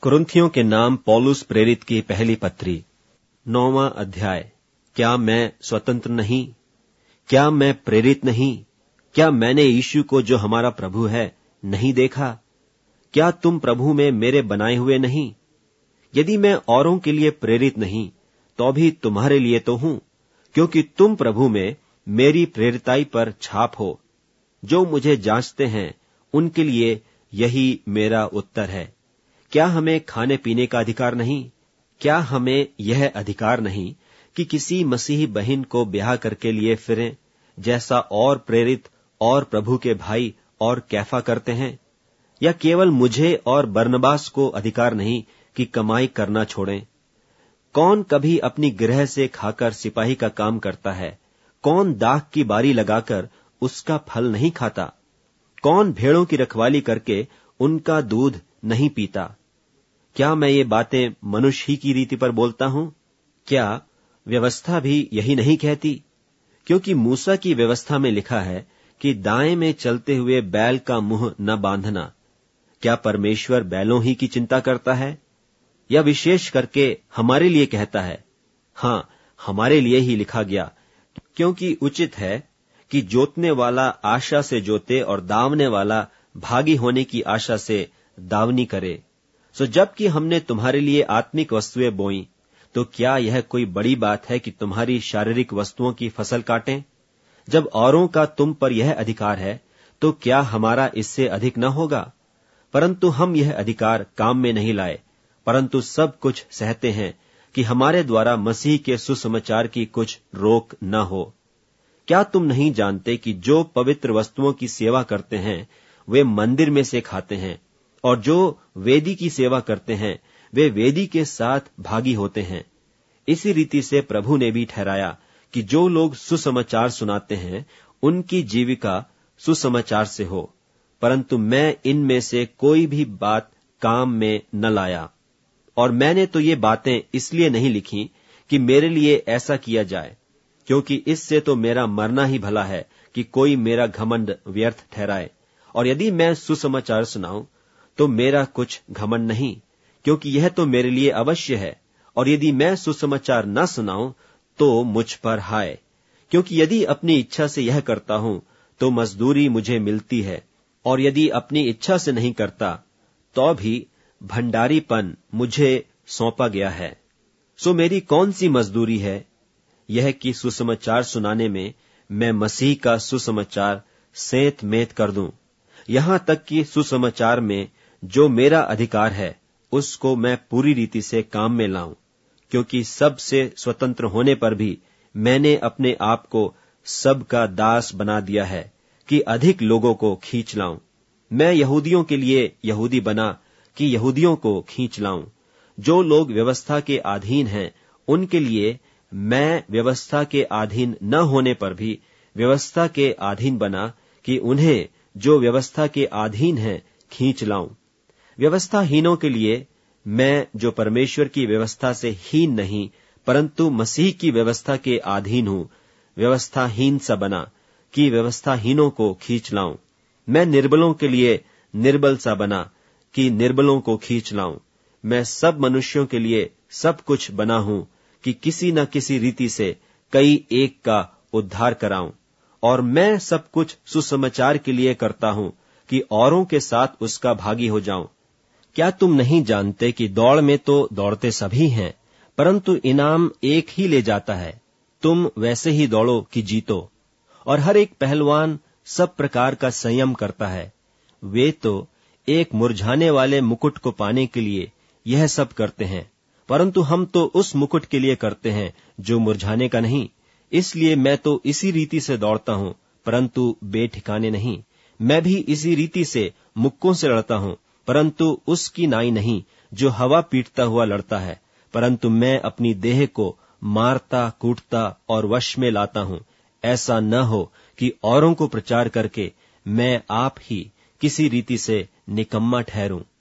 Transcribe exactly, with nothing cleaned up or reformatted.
कुरिन्थियों के नाम पौलुस प्रेरित की पहली पत्री, नौवां अध्याय। क्या मैं स्वतंत्र नहीं? क्या मैं प्रेरित नहीं? क्या मैंने यीशु को जो हमारा प्रभु है नहीं देखा? क्या तुम प्रभु में मेरे बनाए हुए नहीं? यदि मैं औरों के लिए प्रेरित नहीं तो भी तुम्हारे लिए तो हूं, क्योंकि तुम प्रभु में मेरी प्रेरिताई पर छाप हो। जो मुझे जांचते हैं उनके लिए यही मेरा उत्तर है। क्या हमें खाने पीने का अधिकार नहीं? क्या हमें यह अधिकार नहीं कि किसी मसीही बहन को ब्याह करके लिए फिरें, जैसा और प्रेरित और प्रभु के भाई और कैफा करते हैं? या केवल मुझे और बरनबास को अधिकार नहीं कि कमाई करना छोड़ें? कौन कभी अपनी गृह से खाकर सिपाही का काम करता है? कौन दाख की बारी लगाकर उसका फल नहीं खाता? कौन भेड़ों की रखवाली करके उनका दूध नहीं पीता? क्या मैं ये बातें मनुष्य ही की रीति पर बोलता हूं? क्या व्यवस्था भी यही नहीं कहती? क्योंकि मूसा की व्यवस्था में लिखा है कि दाएं में चलते हुए बैल का मुंह न बांधना। क्या परमेश्वर बैलों ही की चिंता करता है? या विशेष करके हमारे लिए कहता है? हां, हमारे लिए ही लिखा गया, क्योंकि उचित है कि जोतने वाला आशा से जोते और दावने वाला भागी होने की आशा से दावनी करे। सो जबकि हमने तुम्हारे लिए आत्मिक वस्तुएं बोई, तो क्या यह कोई बड़ी बात है कि तुम्हारी शारीरिक वस्तुओं की फसल काटें? जब औरों का तुम पर यह अधिकार है, तो क्या हमारा इससे अधिक न होगा? परंतु हम यह अधिकार काम में नहीं लाए, परंतु सब कुछ सहते हैं कि हमारे द्वारा मसीह के सुसमाचार की कुछ रोक न हो। क्या तुम नहीं जानते कि जो पवित्र वस्तुओं की सेवा करते हैं वे मंदिर में से खाते हैं, और जो वेदी की सेवा करते हैं वे वेदी के साथ भागी होते हैं? इसी रीति से प्रभु ने भी ठहराया कि जो लोग सुसमाचार सुनाते हैं उनकी जीविका सुसमाचार से हो। परंतु मैं इनमें से कोई भी बात काम में न लाया। और मैंने तो ये बातें इसलिए नहीं लिखी कि मेरे लिए ऐसा किया जाए, क्योंकि इससे तो मेरा मरना ही भला है कि कोई मेरा घमंड व्यर्थ ठहराए। और यदि मैं सुसमाचार सुनाऊं तो मेरा कुछ घमंड नहीं, क्योंकि यह तो मेरे लिए अवश्य है। और यदि मैं सुसमाचार न सुनाऊं तो मुझ पर हाय, क्योंकि यदि अपनी इच्छा से यह करता हूं तो मजदूरी मुझे मिलती है, और यदि अपनी इच्छा से नहीं करता तो भी भंडारीपन मुझे सौंपा गया है। सो मेरी कौन सी मजदूरी है? यह कि सुसमाचार सुनाने में मैं मसीह का सुसमाचार सेंत मेत कर दूं। यहां तक कि सुसमाचार में जो मेरा अधिकार है उसको मैं पूरी रीति से काम में लाऊं, क्योंकि सब से स्वतंत्र होने पर भी मैंने अपने आप को सब का दास बना दिया है कि अधिक लोगों को खींच लाऊं। मैं यहूदियों के लिए यहूदी बना कि यहूदियों को खींच लाऊं। जो लोग व्यवस्था के अधीन हैं उनके लिए मैं व्यवस्था के अधीन न होने पर भी व्यवस्था के अधीन बना कि उन्हें जो व्यवस्था के अधीन हैं खींच लाऊं। व्यवस्थाहीनों के लिए मैं जो परमेश्वर की व्यवस्था से हीन नहीं परंतु मसीह की व्यवस्था के अधीन हूं, व्यवस्थाहीन सा बना कि व्यवस्थाहीनों को खींच लाऊं। मैं निर्बलों के लिए निर्बल सा बना कि निर्बलों को खींच लाऊं। मैं सब मनुष्यों के लिए सब कुछ बना हूं कि किसी न किसी रीति से कई एक का उद्धार कराऊं। और मैं सब कुछ सुसमाचार के लिए करता हूं कि औरों के साथ उसका भागी हो जाऊं। क्या तुम नहीं जानते कि दौड़ में तो दौड़ते सभी हैं, परंतु इनाम एक ही ले जाता है? तुम वैसे ही दौड़ो कि जीतो। और हर एक पहलवान सब प्रकार का संयम करता है। वे तो एक मुरझाने वाले मुकुट को पाने के लिए यह सब करते हैं, परंतु हम तो उस मुकुट के लिए करते हैं जो मुरझाने का नहीं। इसलिए मैं तो इसी रीति से दौड़ता हूं, परंतु बेठिकाने नहीं। मैं भी इसी रीति से मुक्कों से लड़ता हूं, परंतु उसकी नाई नहीं जो हवा पीटता हुआ लड़ता है, परंतु मैं अपनी देह को मारता कूटता और वश में लाता हूं। ऐसा न हो कि औरों को प्रचार करके मैं आप ही किसी रीति से निकम्मा ठहरूं।